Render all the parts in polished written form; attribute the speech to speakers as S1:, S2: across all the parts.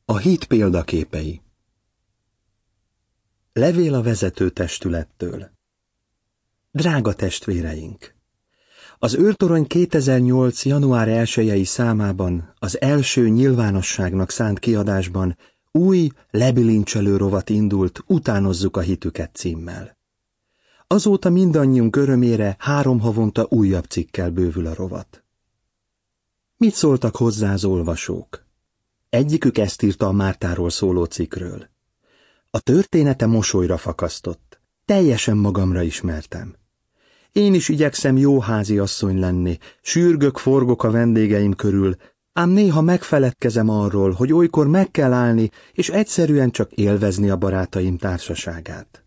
S1: A hit példaképei. Levél a vezetőtestülettől. Drága testvéreink! Az őrtorony 2008. január 1-i számában, az első nyilvánosságnak szánt kiadásban új, lebilincselő rovat indult Utánozzuk a hitüket címmel. Azóta mindannyiunk örömére 3 havonta újabb cikkkel bővül a rovat. Mit szóltak hozzá az olvasók? Egyikük ezt írta a Mártáról szóló cikkről. A története mosolyra fakasztott. Teljesen magamra ismertem. Én is igyekszem jó háziasszony lenni, sürgök-forgok a vendégeim körül, ám néha megfeledkezem arról, hogy olykor meg kell állni, és egyszerűen csak élvezni a barátaim társaságát.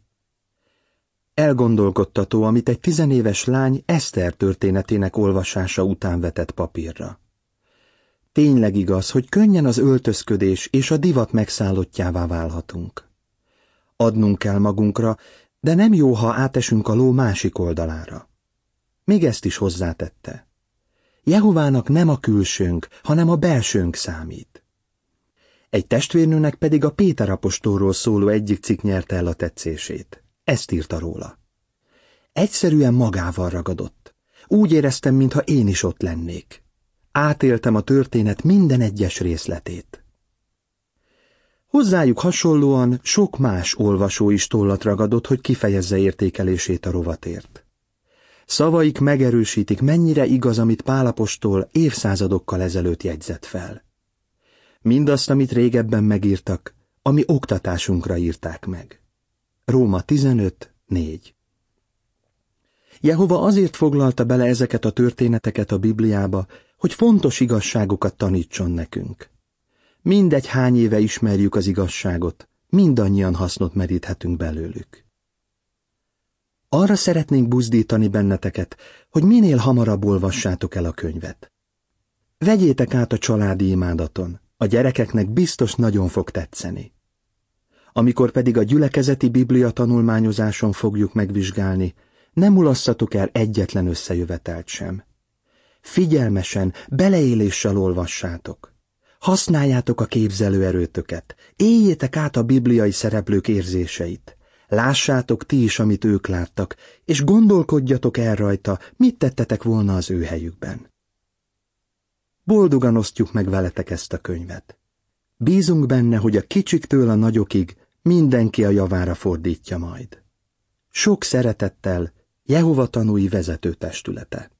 S1: Elgondolkodtató, amit egy 10 éves lány Eszter történetének olvasása után vetett papírra. Tényleg igaz, hogy könnyen az öltözködés és a divat megszállottjává válhatunk. Adnunk kell magunkra, de nem jó, ha átesünk a ló másik oldalára. Még ezt is hozzátette. Jehovának nem a külsőnk, hanem a belsőnk számít. Egy testvérnőnek pedig a Péter apostolról szóló egyik cikk nyerte el a tetszését. Ezt írta róla. Egyszerűen magával ragadott. Úgy éreztem, mintha én is ott lennék. Átéltem a történet minden egyes részletét. Hozzájuk hasonlóan sok más olvasó is tollat ragadott, hogy kifejezze értékelését a rovatért. Szavaik megerősítik, mennyire igaz, amit Pál apostol évszázadokkal ezelőtt jegyzett fel. Mindazt, amit régebben megírtak, ami oktatásunkra írták meg. Róma 15:4. Jehova azért foglalta bele ezeket a történeteket a Bibliába, hogy fontos igazságokat tanítson nekünk. Mindegy hány éve ismerjük az igazságot, mindannyian hasznot meríthetünk belőlük. Arra szeretnénk buzdítani benneteket, hogy minél hamarabb olvassátok el a könyvet. Vegyétek át a családi imádaton, a gyerekeknek biztos nagyon fog tetszeni. Amikor pedig a gyülekezeti Biblia tanulmányozáson fogjuk megvizsgálni, ne mulasszatok el egyetlen összejövetelt sem. Figyelmesen, beleéléssel olvassátok. Használjátok a képzelőerőtöket, éljétek át a bibliai szereplők érzéseit. Lássátok ti is, amit ők láttak, és gondolkodjatok el rajta, mit tettetek volna az ő helyükben. Boldogan osztjuk meg veletek ezt a könyvet. Bízunk benne, hogy a kicsiktől a nagyokig mindenki a javára fordítja majd. Sok szeretettel, Jehova tanúi vezetőtestülete.